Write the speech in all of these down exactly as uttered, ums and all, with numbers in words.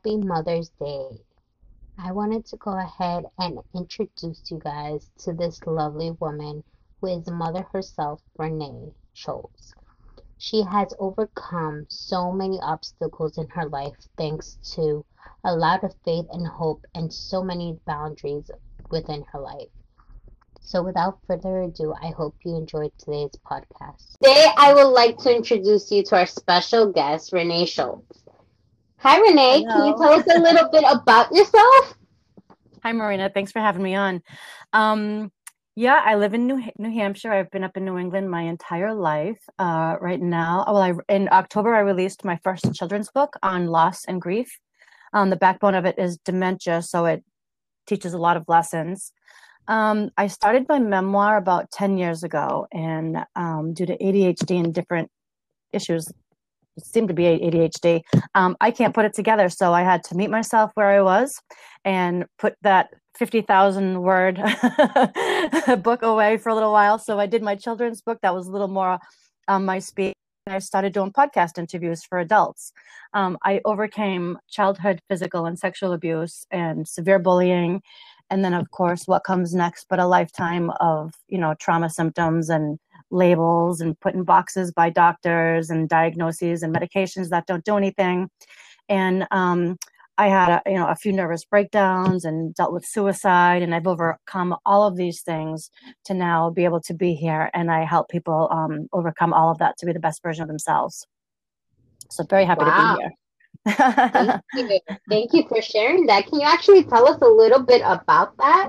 Happy Mother's Day. I wanted to go ahead and introduce you guys to this lovely woman who is the mother herself, Renee Schultz. She has overcome so many obstacles in her life thanks to a lot of faith and hope and so many boundaries within her life. So, without further ado, I hope you enjoyed today's podcast. Today, I would like to introduce you to our special guest, Renee Schultz. Hi, Renee. Can you Hello. tell us a little bit about yourself? Hi, Marina. Thanks for having me on. Um, yeah, I live in New New Hampshire. I've been up in New England my entire life. Uh, right now, well, I, in October, I released my first children's book on loss and grief. Um, the backbone of it is dementia, so it teaches a lot of lessons. Um, I started my memoir about ten years ago, and um, due to A D H D and different issues, it seemed to be A D H D. Um, I can't put it together, so I had to meet myself where I was and put that fifty thousand word book away for a little while. So I did my children's book that was a little more on my speed. I started doing podcast interviews for adults. Um, I overcame childhood physical and sexual abuse and severe bullying. And then, of course, what comes next but a lifetime of, you know, trauma symptoms and labels and put in boxes by doctors and diagnoses and medications that don't do anything. And um, I had a, you know, a few nervous breakdowns and dealt with suicide, and I've overcome all of these things to now be able to be here, and I help people um, overcome all of that to be the best version of themselves. So very happy to be Wow. here. Thank you. Thank you for sharing that. Can you actually tell us a little bit about that?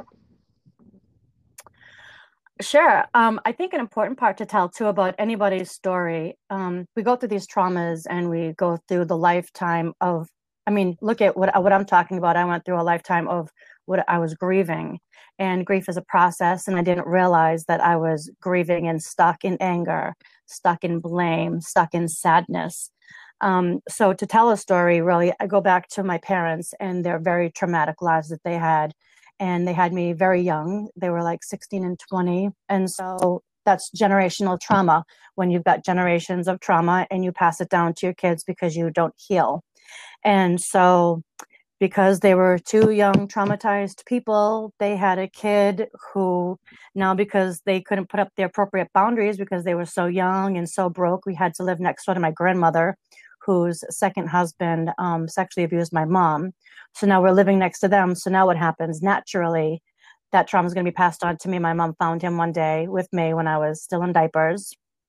Sure. Um, I think an important part to tell too about anybody's story, um, we go through these traumas and we go through the lifetime of, I mean, look at what, what I'm talking about. I went through a lifetime of what I was grieving, and grief is a process. And I didn't realize that I was grieving and stuck in anger, stuck in blame, stuck in sadness. Um, so to tell a story, really, I go back to my parents and their very traumatic lives that they had, and they had me very young. They were like sixteen and twenty. And so that's generational trauma, when you've got generations of trauma and you pass it down to your kids because you don't heal. And so because they were two young traumatized people, they had a kid who now, because they couldn't put up the appropriate boundaries because they were so young and so broke, we had to live next door to my grandmother, whose second husband um, sexually abused my mom. So now we're living next to them. So now what happens? Naturally, that trauma is going to be passed on to me. My mom found him one day with me when I was still in diapers.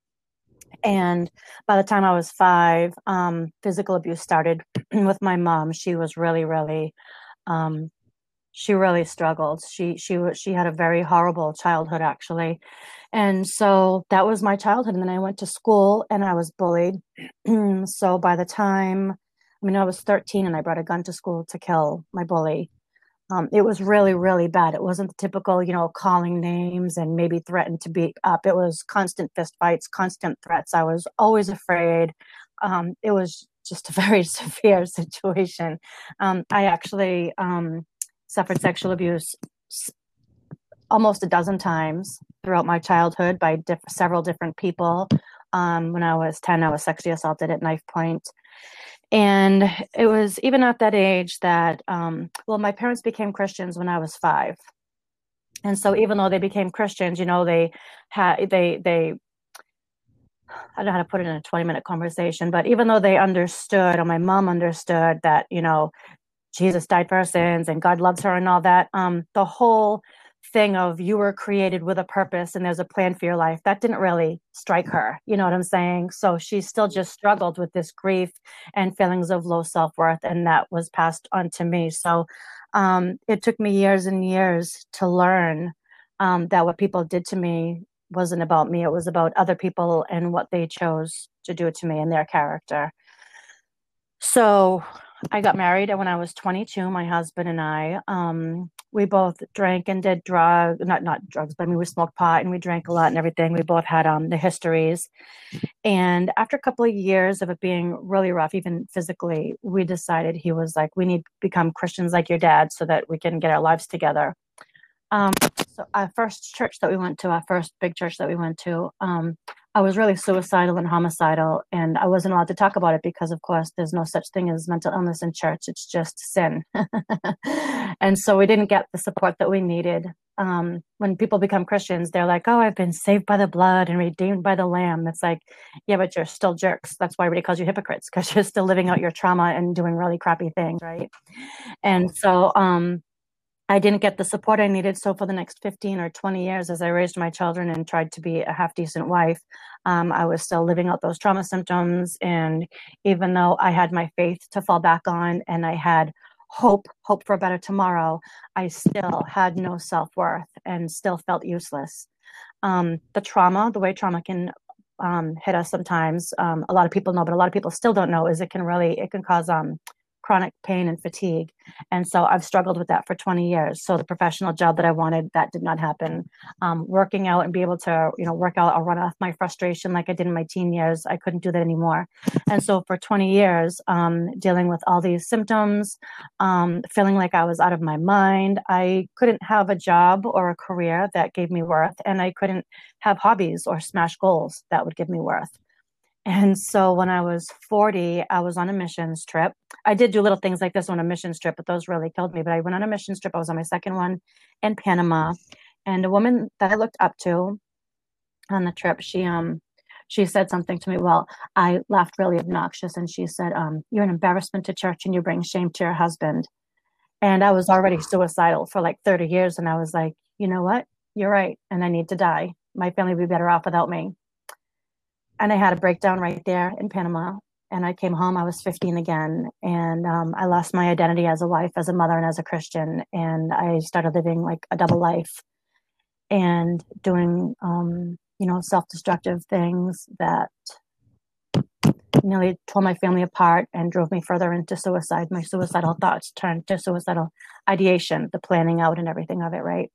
And by the time I was five, um, physical abuse started with my mom. She was really, really, um, she really struggled. She she was she had a very horrible childhood, actually. And so that was my childhood. And then I went to school and I was bullied. So by the time, I mean, I was thirteen and I brought a gun to school to kill my bully. Um, it was really, really bad. It wasn't the typical, you know, calling names and maybe threatened to beat up. It was constant fist fights, constant threats. I was always afraid. Um, it was just a very severe situation. Um, I actually um, suffered sexual abuse almost a dozen times throughout my childhood by diff- several different people. Um, when I was ten, I was sexually assaulted at knife point. And it was even at that age that, um, well, my parents became Christians when I was five. And so even though they became Christians, you know, they had, they, they, I don't know how to put it in a twenty minute conversation, but even though they understood, or my mom understood that, you know, Jesus died for our sins and God loves her and all that, um, the whole thing of you were created with a purpose and there's a plan for your life, that didn't really strike her. You know what I'm saying? So she still just struggled with this grief and feelings of low self-worth, and that was passed on to me. So um, it took me years and years to learn um, that what people did to me wasn't about me. It was about other people and what they chose to do to me and their character. So I got married when I was twenty-two, my husband and I. Um, we both drank and did drugs, not not drugs, but I mean, we smoked pot and we drank a lot and everything. We both had um, the histories. And after a couple of years of it being really rough, even physically, we decided, he was like, we need to become Christians like your dad so that we can get our lives together. Um, so our first church that we went to, our first big church that we went to, um, I was really suicidal and homicidal, and I wasn't allowed to talk about it because, of course, there's no such thing as mental illness in church. It's just sin. And so we didn't get the support that we needed. Um, when people become Christians, they're like, oh, I've been saved by the blood and redeemed by the Lamb. It's like, yeah, but you're still jerks. That's why everybody calls you hypocrites, because you're still living out your trauma and doing really crappy things, right? And so, um, I didn't get the support I needed. So for the next fifteen or twenty years, as I raised my children and tried to be a half decent wife, um, I was still living out those trauma symptoms. And even though I had my faith to fall back on and I had hope, hope for a better tomorrow, I still had no self-worth and still felt useless. Um, the trauma, the way trauma can um, hit us sometimes, um, a lot of people know, but a lot of people still don't know, is it can really, it can cause um, chronic pain and fatigue. And so I've struggled with that for twenty years. So the professional job that I wanted, that did not happen. Um, working out and be able to, you know, work out or run off my frustration like I did in my teen years, I couldn't do that anymore. And so for twenty years, um, dealing with all these symptoms, um, feeling like I was out of my mind, I couldn't have a job or a career that gave me worth, and I couldn't have hobbies or smash goals that would give me worth. And so when I was forty, I was on a missions trip. I did do little things like this on a missions trip, but those really killed me. But I went on a missions trip. I was on my second one in Panama. And a woman that I looked up to on the trip, she um she said something to me. Well, I laughed really obnoxious, and she said, um, you're an embarrassment to church and you bring shame to your husband. And I was already suicidal for like thirty years. And I was like, you know what? You're right. And I need to die. My family would be better off without me. And I had a breakdown right there in Panama. And I came home, I was fifteen again. And um, I lost my identity as a wife, as a mother, and as a Christian. And I started living like a double life and doing, um, you know, self-destructive things that nearly tore my family apart and drove me further into suicide. My suicidal thoughts turned to suicidal ideation, the planning out and everything of it, right?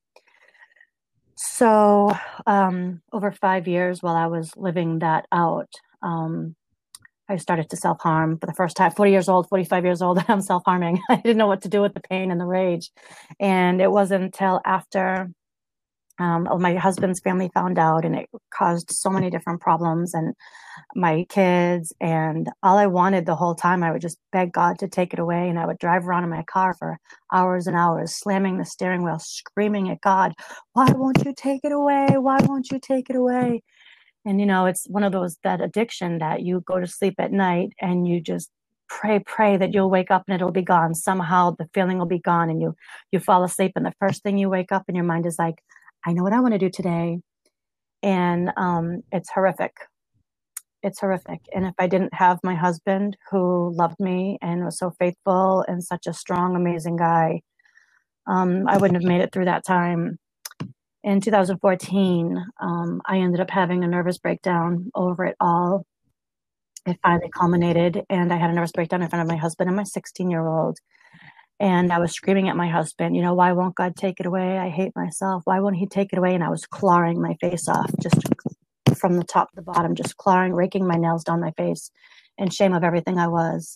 So um, over five years while I was living that out, um, I started to self-harm for the first time. forty years old, forty-five years old, and I'm self-harming. I didn't know what to do with the pain and the rage. And it wasn't until after um, my husband's family found out, and it caused so many different problems, and my kids, and all I wanted the whole time, I would just beg God to take it away. And I would drive around in my car for hours and hours, slamming the steering wheel, screaming at God, why won't you take it away? Why won't you take it away? And, you know, it's one of those, that addiction that you go to sleep at night and you just pray, pray that you'll wake up and it'll be gone. Somehow the feeling will be gone, and you, you fall asleep. And the first thing you wake up in your mind is like, I know what I want to do today. And um, it's horrific. It's horrific. And if I didn't have my husband who loved me and was so faithful and such a strong, amazing guy, um, I wouldn't have made it through that time. In two thousand fourteen, um, I ended up having a nervous breakdown over it all. It finally culminated, and I had a nervous breakdown in front of my husband and my sixteen-year-old. And I was screaming at my husband, you know, why won't God take it away? I hate myself. Why won't he take it away? And I was clawing my face off, just from the top to the bottom, just clawing, raking my nails down my face in shame of everything I was.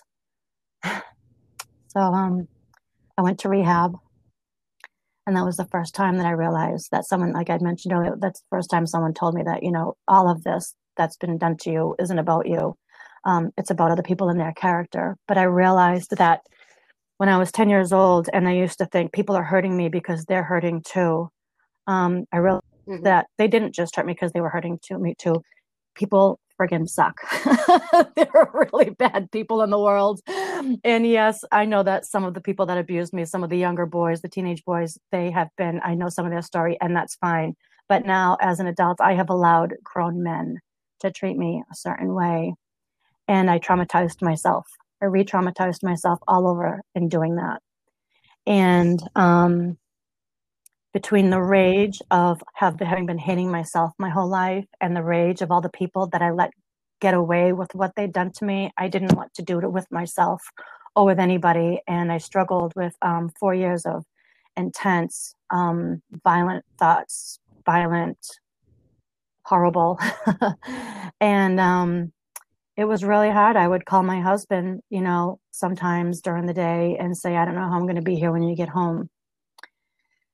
So um, I went to rehab. And that was the first time that I realized that someone, like I'd mentioned earlier, that's the first time someone told me that, you know, all of this that's been done to you isn't about you. Um, it's about other people and their character. But I realized that when I was ten years old, and I used to think people are hurting me because they're hurting too. Um, I realized mm-hmm. that they didn't just hurt me because they were hurting too, me too. People friggin' suck. There are really bad people in the world. And yes, I know that some of the people that abused me, some of the younger boys, the teenage boys, they have been, I know some of their story, and that's fine. But now as an adult, I have allowed grown men to treat me a certain way. And I traumatized myself. I re-traumatized myself all over in doing that. And um, between the rage of have, having been hating myself my whole life and the rage of all the people that I let get away with what they'd done to me, I didn't want to do it with myself or with anybody. And I struggled with um, four years of intense, um, violent thoughts, violent, horrible. And um, it was really hard. I would call my husband, you know, sometimes during the day and say, I don't know how I'm going to be here when you get home.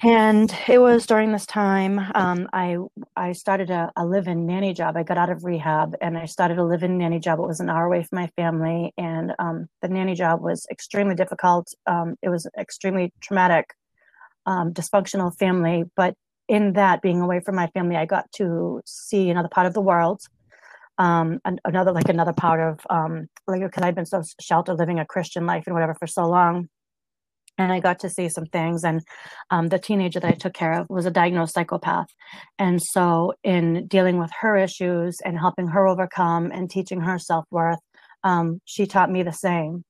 And it was during this time um, I I started a, a live-in nanny job. I got out of rehab and I started a live-in nanny job. It was an hour away from my family, and um, the nanny job was extremely difficult. Um, it was extremely traumatic, um, dysfunctional family. But in that, being away from my family, I got to see another part of the world, um, an, another like another part of um, like because I'd been so sheltered, living a Christian life and whatever for so long. And I got to see some things. And um, the teenager that I took care of was a diagnosed psychopath. And so, in dealing with her issues and helping her overcome and teaching her self worth, um, she taught me the same.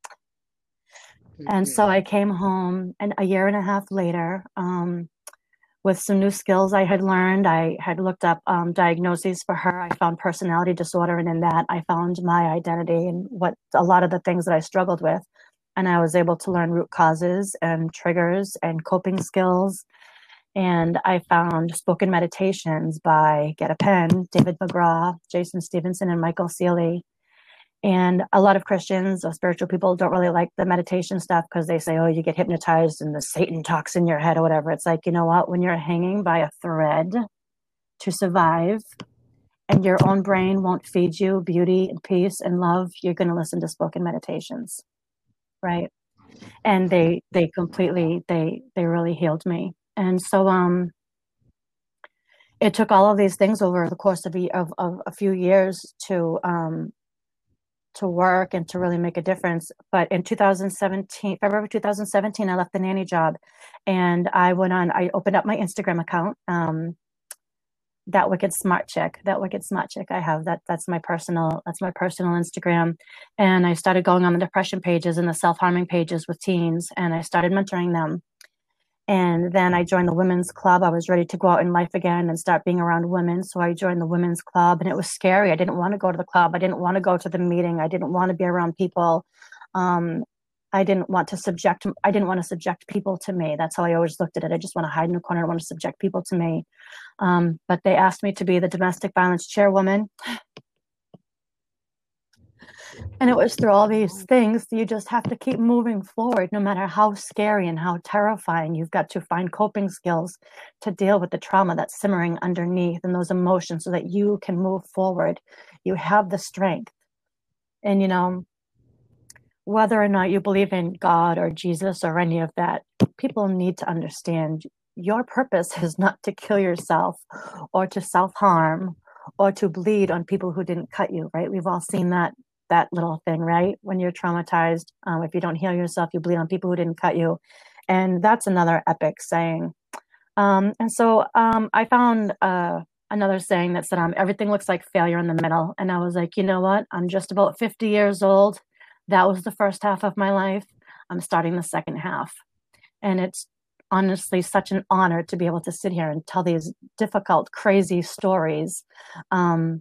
And so I came home, and a year and a half later, um, with some new skills I had learned. I had looked up um, diagnoses for her. I found personality disorder, and in that, I found my identity and what a lot of the things that I struggled with. And I was able to learn root causes and triggers and coping skills. And I found spoken meditations by Get a Pen, David McGraw, Jason Stevenson, and Michael Seeley. And a lot of Christians or spiritual people don't really like the meditation stuff because they say, oh, you get hypnotized and the Satan talks in your head or whatever. It's like, you know what? When you're hanging by a thread to survive and your own brain won't feed you beauty and peace and love, you're going to listen to spoken meditations. Right. And they, they completely, they, they really healed me. And so, um, it took all of these things over the course of a, of, of a few years to, um, to work and to really make a difference. But in two thousand seventeen, February two thousand seventeen, I left the nanny job and I went on, I opened up my Instagram account. Um, That Wicked Smart Chick, That Wicked Smart Chick. I have that. That's my personal, that's my personal Instagram. And I started going on the depression pages and the self-harming pages with teens, and I started mentoring them. And then I joined the women's club. I was ready to go out in life again and start being around women. So I joined the women's club, and it was scary. I didn't want to go to the club. I didn't want to go to the meeting. I didn't want to be around people. Um, I didn't want to subject, I didn't want to subject people to me. That's how I always looked at it. I just want to hide in a corner. I don't want to subject people to me. Um, but they asked me to be the domestic violence chairwoman. And it was through all these things, you just have to keep moving forward, no matter how scary and how terrifying. You've got to find coping skills to deal with the trauma that's simmering underneath and those emotions so that you can move forward. You have the strength. And, you know, whether or not you believe in God or Jesus or any of that, people need to understand your purpose is not to kill yourself or to self-harm or to bleed on people who didn't cut you, right? We've all seen that that little thing, right? When you're traumatized, um, if you don't heal yourself, you bleed on people who didn't cut you. And that's another epic saying. Um, and so um, I found uh, another saying that said, um, everything looks like failure in the middle. And I was like, you know what? I'm just about fifty years old. That was the first half of my life. I'm starting the second half. And it's honestly such an honor to be able to sit here and tell these difficult, crazy stories. Um,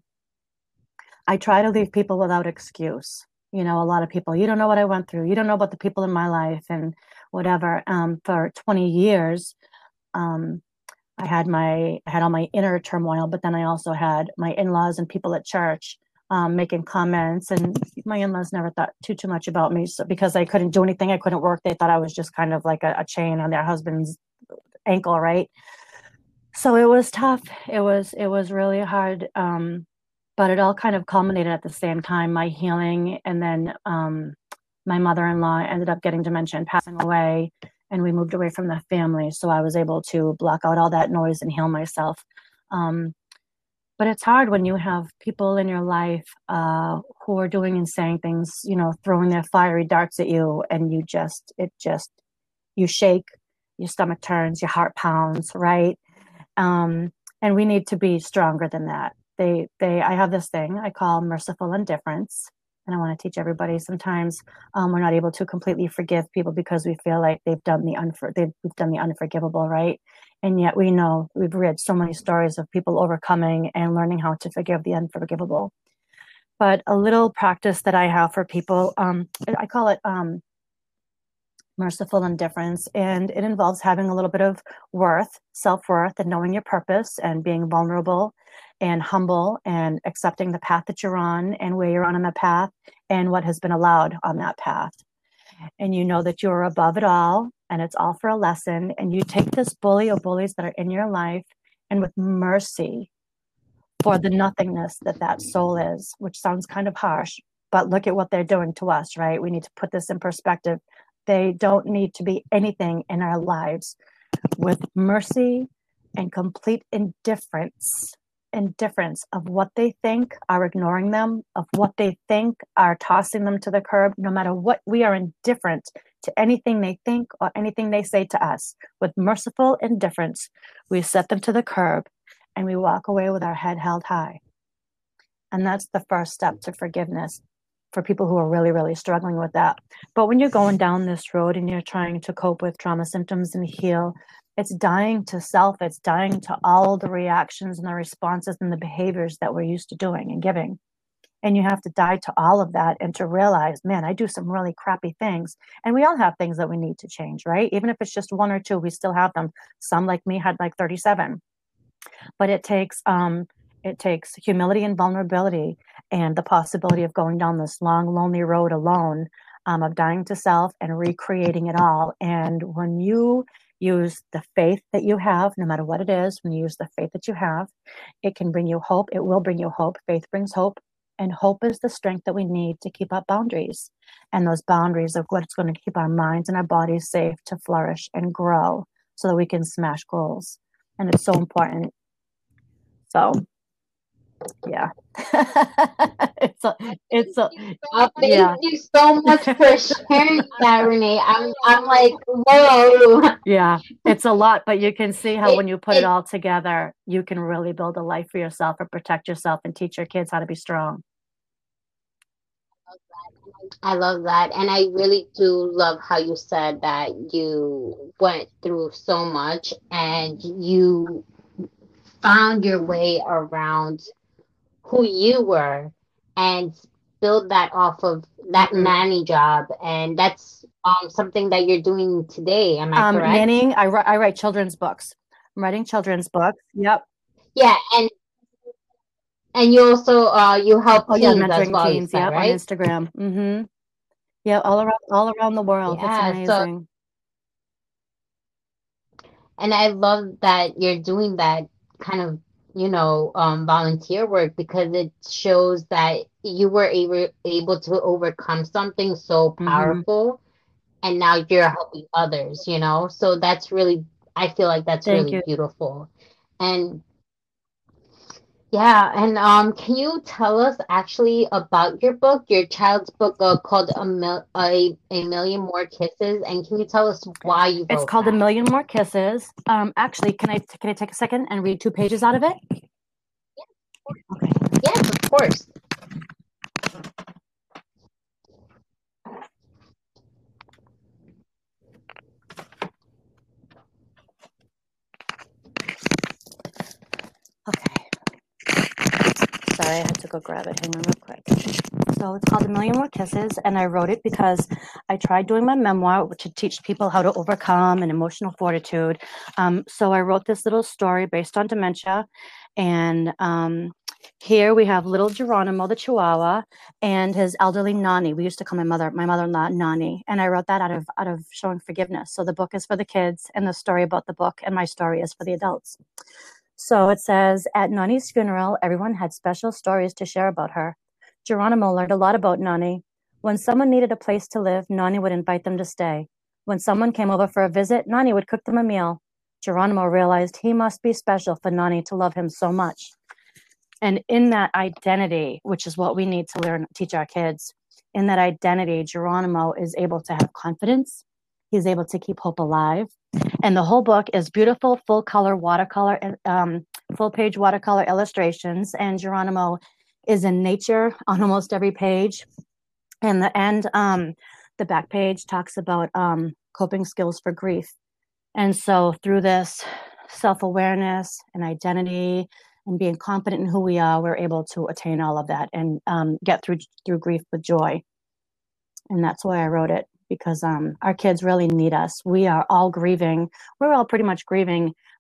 I try to leave people without excuse. You know, a lot of people, you don't know what I went through. You don't know about the people in my life and whatever. Um, for twenty years, um, I had my, I had all my inner turmoil, but then I also had my in-laws and people at church um, making comments, and my in-laws never thought too, too much about me. So because I couldn't do anything, I couldn't work. They thought I was just kind of like a, a chain on their husband's ankle. Right. So it was tough. It was, it was really hard. Um, but it all kind of culminated at the same time, my healing. And then um, my mother-in-law ended up getting dementia and passing away, and we moved away from the family. So I was able to block out all that noise and heal myself. Um, but it's hard when you have people in your life uh, who are doing and saying things, you know, throwing their fiery darts at you, and you just, it just, you shake, your stomach turns, your heart pounds, right? Um, and we need to be stronger than that. They, they, I have this thing I call merciful indifference. And I want to teach everybody, sometimes um, we're not able to completely forgive people because we feel like they've done the unfor- they've, we've done the unforgivable, right? And yet we know, we've read so many stories of people overcoming and learning how to forgive the unforgivable. But a little practice that I have for people, um, I call it um, merciful indifference, and it involves having a little bit of worth, self-worth, and knowing your purpose and being vulnerable and humble and accepting the path that you're on and where you're on in the path and what has been allowed on that path. and you know that you're above it all and it's all for a lesson, and you take this bully or bullies that are in your life, and with mercy for the nothingness that that soul is, which sounds kind of harsh, but look at what they're doing to us, right? We need to put this in perspective. They don't need to be anything in our lives. With mercy and complete indifference, indifference of what they think, are ignoring them, of what they think, are tossing them to the curb. No matter what, we are indifferent to anything they think or anything they say to us. With merciful indifference, we set them to the curb and we walk away with our head held high. And that's the first step to forgiveness for people who are really, really struggling with that. But when you're going down this road and you're trying to cope with trauma symptoms and heal, it's dying to self. It's dying to all the reactions and the responses and the behaviors that we're used to doing and giving. And you have to die to all of that and to realize, man, I do some really crappy things. And we all have things that we need to change, right? Even if it's just one or two, we still have them. Some, like me, had like thirty-seven. But it takes um, it takes humility and vulnerability and the possibility of going down this long, lonely road alone, um, of dying to self and recreating it all. And when you use the faith that you have, no matter what it is, when you use the faith that you have, it can bring you hope. It will bring you hope. Faith brings hope. And hope is the strength that we need to keep up boundaries. And those boundaries are what's going to keep our minds and our bodies safe to flourish and grow so that we can smash goals. And it's so important. So, yeah. it's a, it's a, Uh, thank yeah. you so much for sharing that, Renee. I'm, I'm like, whoa. Yeah, it's a lot, but you can see how It, when you put it it, all together, you can really build a life for yourself and protect yourself and teach your kids how to be strong. I love that. And I really do love how you said that you went through so much and you found your way around who you were and build that off of that Mhm. nanny job. And that's um, something that you're doing today. Am I Um, correct? nannying, I, wri- I write children's books. I'm writing children's books. Yep. Yeah. And and you also uh you help Oh yeah, teens as mentoring well, you teens. said, Yep, on right? Instagram. Mm-hmm. Yeah, all around, all around the world. It's Yeah. So amazing. and I love that you're doing that kind of, you know, um, volunteer work because it shows that you were able able to overcome something so Mm-hmm. powerful, and now you're helping others, you know? So that's really, I feel like that's Thank really you. beautiful. And yeah, and um, can you tell us actually about your book, your child's book uh, called a, Mil a A Million More Kisses, and can you tell us why you It's wrote called A that? Million More Kisses. Um, actually, can I can I take a second and read two pages out of it? Okay. Yes, of course. Okay. Sorry, I had to go grab it. Hang on real quick. So it's called A Million More Kisses, and I wrote it because I tried doing my memoir to teach people how to overcome and emotional fortitude. Um, so I wrote this little story based on dementia, and um, here we have little Geronimo, the Chihuahua, and his elderly Nani. We used to call my mother, my mother-in-law, Nani, and I wrote that out of out of showing forgiveness. So the book is for the kids, and the story about the book, and my story is for the adults. So it says, at Nani's funeral, everyone had special stories to share about her. Geronimo learned a lot about Nani. When someone needed a place to live, Nani would invite them to stay. When someone came over for a visit, Nani would cook them a meal. Geronimo realized he must be special for Nani to love him so much. And in that identity, which is what we need to learn, teach our kids, in that identity, Geronimo is able to have confidence. He's able to keep hope alive. And the whole book is beautiful, full color watercolor, um, full page watercolor illustrations. And Geronimo is in nature on almost every page. And the end, um, the back page talks about um, coping skills for grief. And so through this self-awareness and identity and being confident in who we are, we're able to attain all of that and um, get through through grief with joy. And that's why I wrote it, because um, our kids really need us. We are all grieving. We're all pretty much grieving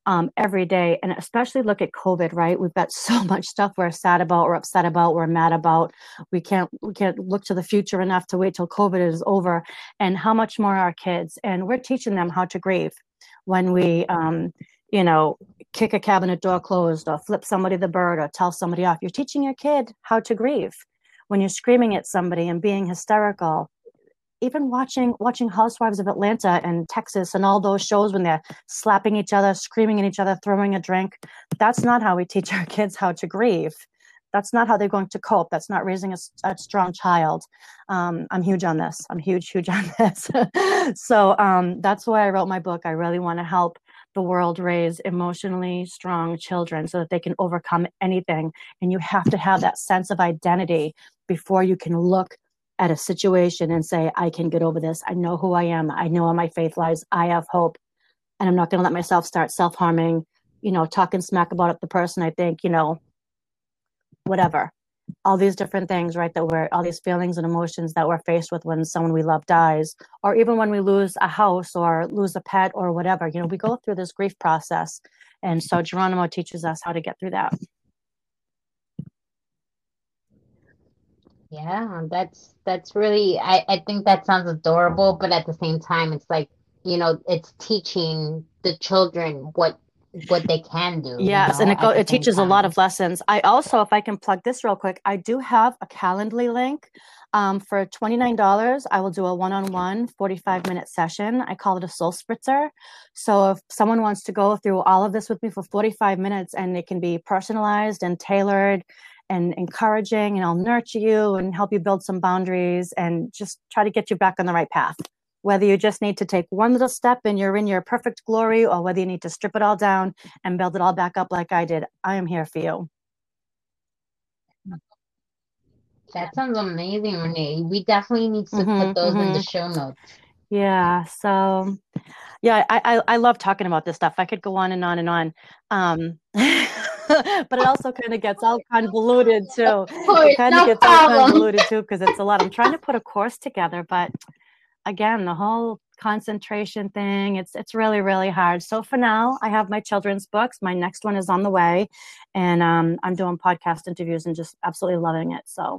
um, every day. And especially look at COVID, right? We've got so much stuff we're sad about, we're upset about, we're mad about. We can't we can't look to the future enough to wait till COVID is over. And how much more our kids? And we're teaching them how to grieve when we, um, you know, kick a cabinet door closed or flip somebody the bird or tell somebody off. You're teaching your kid how to grieve. When you're screaming at somebody and being hysterical, even watching watching Housewives of Atlanta and Texas and all those shows when they're slapping each other, screaming at each other, throwing a drink, that's not how we teach our kids how to grieve. That's not how they're going to cope. That's not raising a, a strong child. Um, I'm huge on this. I'm huge, huge on this. So um, that's why I wrote my book. I really want to help the world raise emotionally strong children so that they can overcome anything. And you have to have that sense of identity before you can look at a situation and say, I can get over this. I know who I am. I know where my faith lies. I have hope. And I'm not going to let myself start self-harming, you know, talking smack about the person I think, you know, whatever. All these different things, right, that we're, all these feelings and emotions that we're faced with when someone we love dies, or even when we lose a house or lose a pet or whatever. You know, we go through this grief process. And so Geronimo teaches us how to get through that. Yeah, that's that's really I, I think that sounds adorable, but at the same time it's like, you know, it's teaching the children what what they can do, you Yes, and know, it go at the it same teaches a lot time. of lessons. I also, if I can plug this real quick, I do have a Calendly link. Um, for twenty-nine dollars, I will do a one-on-one forty-five minute session. I call it a soul spritzer. So if someone wants to go through all of this with me for forty-five minutes, and it can be personalized and tailored and encouraging, and I'll nurture you and help you build some boundaries and just try to get you back on the right path. Whether you just need to take one little step and you're in your perfect glory, or whether you need to strip it all down and build it all back up like I did, I am here for you. That sounds amazing, Renee. We definitely need to put Mm-hmm, those in the mm-hmm. show notes. Yeah. So, yeah, I, I I love talking about this stuff. I could go on and on and on. Um, but it also kind of gets all convoluted too. Of It course, kind of no gets all problem. convoluted too because it's a lot. I'm trying to put a course together, but again, the whole concentration thing, it's it's really, really hard. So for now, I have my children's books. My next one is on the way, and um, I'm doing podcast interviews and just absolutely loving it. So.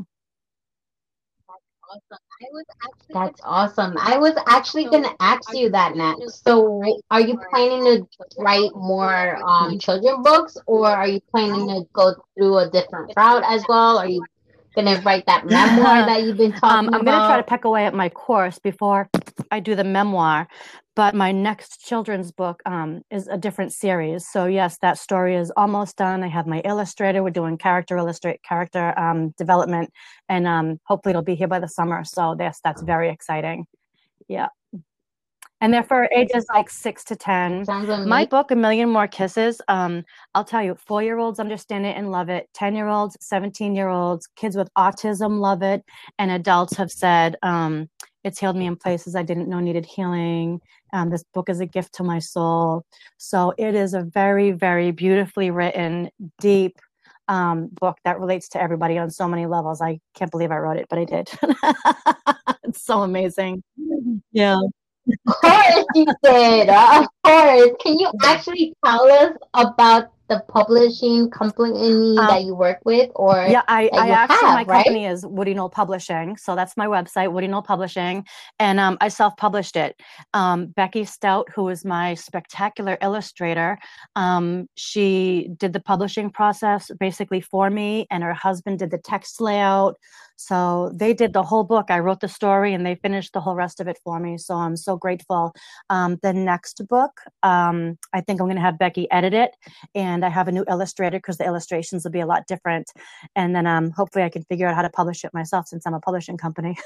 That's awesome. I was actually going to ask you that next. So, are you planning to write more um children books, or are you planning to go through a different route as well? Are you going to write that memoir that you've been um, talking I'm going to try to about? peck away at my course before I do the memoir. But my next children's book um, is a different series. So yes, that story is almost done. I have my illustrator. We're doing character illustrate character um, development, and um, hopefully it'll be here by the summer. So yes, that's very exciting. Yeah. And they're for ages like six to That ten. sounds My amazing. book, A Million More Kisses, um, I'll tell you, four-year-olds understand it and love it. ten-year-olds, seventeen-year-olds, kids with autism love it. And adults have said, um, it's healed me in places I didn't know needed healing. Um, this book is a gift to my soul. So it is a very, very beautifully written, deep um, book that relates to everybody on so many levels. I can't believe I wrote it, but I did. It's so amazing. Yeah. Of course you did. Uh, Of course. Can you actually tell us about the publishing company Um, that you work with or Yeah, I, that I you actually, my have, right? company is Woody Knoll Publishing. So that's my website, Woody Knoll Publishing. And um, I self-published it. Um, Becky Stout, who is my spectacular illustrator, um, she did the publishing process basically for me, and her husband did the text layout. So they did the whole book. I wrote the story and they finished the whole rest of it for me. So I'm so grateful. Um, the next book, um, I think I'm going to have Becky edit it, and I have a new illustrator because the illustrations will be a lot different. And then um, hopefully I can figure out how to publish it myself since I'm a publishing company.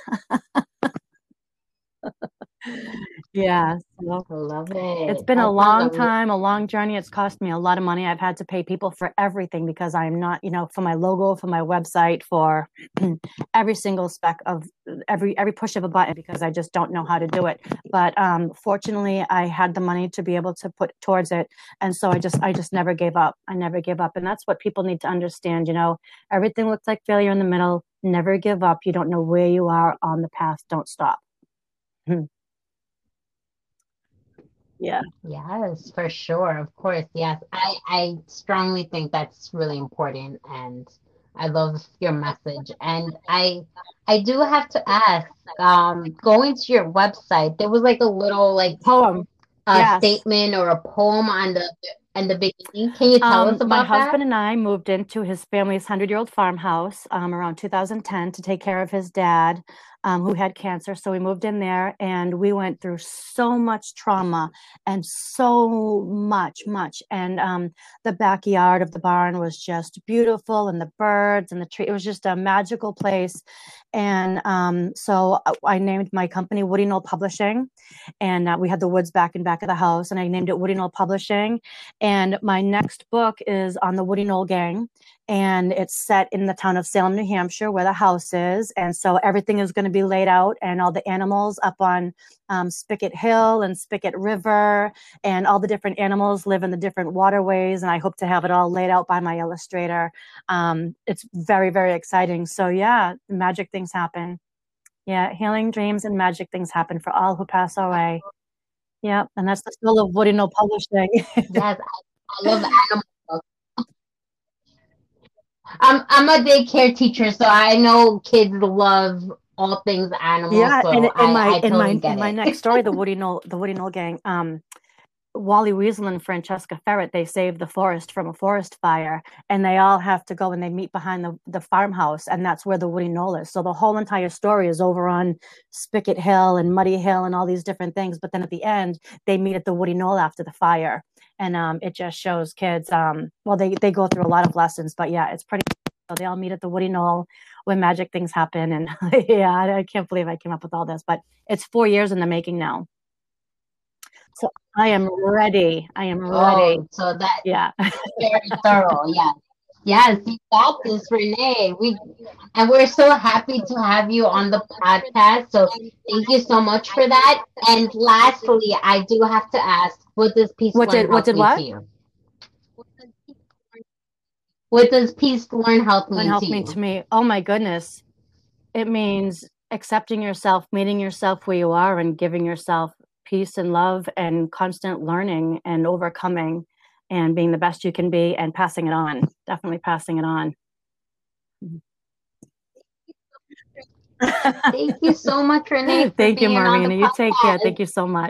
Yeah, so I love it's it. been a That sounds long amazing. time, a long journey. It's cost me a lot of money. I've had to pay people for everything because I'm not, you know, for my logo, for my website, for every single speck of every every push of a button because I just don't know how to do it. But um, fortunately, I had the money to be able to put towards it, and so I just I just never gave up. I never gave up, and that's what people need to understand. You know, everything looks like failure in the middle. Never give up. You don't know where you are on the path. Don't stop. Yeah. Yes, for sure. Of course. Yes. I, I strongly think that's really important, and I love your message. And I I do have to ask, um, going to your website, there was like a little like Poem. a Yes. statement or a poem on the in the beginning. Can you tell us Um, my about that? husband and I moved into his family's hundred-year-old farmhouse um, around two thousand ten to take care of his dad, um, who had cancer. So we moved in there, and we went through so much trauma and so much, much. And um, the backyard of the barn was just beautiful, and the birds and the tree. It was just a magical place. And um, so I named my company Woody Knoll Publishing, and uh, we had the woods back in back of the house, and I named it Woody Knoll Publishing. And my next book is on the Woody Knoll gang, and it's set in the town of Salem, New Hampshire, where the house is. And so everything is going to be laid out, and all the animals up on um, Spicket Hill and Spicket River, and all the different animals live in the different waterways. And I hope to have it all laid out by my illustrator. Um, it's very, very exciting. So yeah, magic things happen. Yeah, healing dreams and magic things happen for all who pass away. Yeah, and that's the soul of Woody Knoll Publishing. Yes, I, I love animal books. I'm I'm a daycare teacher, so I know kids love all things animals, Yeah, and so in I my I in totally my get in my next it. story, the Woody Knoll the Woody Knoll gang, um, Wally Weasel and Francesca Ferret, they saved the forest from a forest fire, and they all have to go and they meet behind the, the farmhouse, and that's where the Woody Knoll is. So the whole entire story is over on Spicket Hill and Muddy Hill and all these different things. But then at the end, they meet at the Woody Knoll after the fire, and um, it just shows kids. Um, well, they they go through a lot of lessons, but yeah, it's pretty. So they all meet at the Woody Knoll when magic things happen, and yeah, I, I can't believe I came up with all this, but it's four years in the making now. So I am ready. I am ready. Oh, so that Yeah. very thorough. Yes. Yes, you got this, Renee. We and we're so happy to have you on the podcast. So thank you so much for that. And lastly, I do have to ask, what does peace What learn did what health did mean to what? you? What does peace learn health Learn mean to health mean to you? me? Oh my goodness. It means accepting yourself, meeting yourself where you are, and giving yourself peace and love and constant learning and overcoming and being the best you can be and passing it on. Definitely passing it on. Thank you so much, Renee, for Thank you, being on the Marina. You take care. podcast. Thank you so much.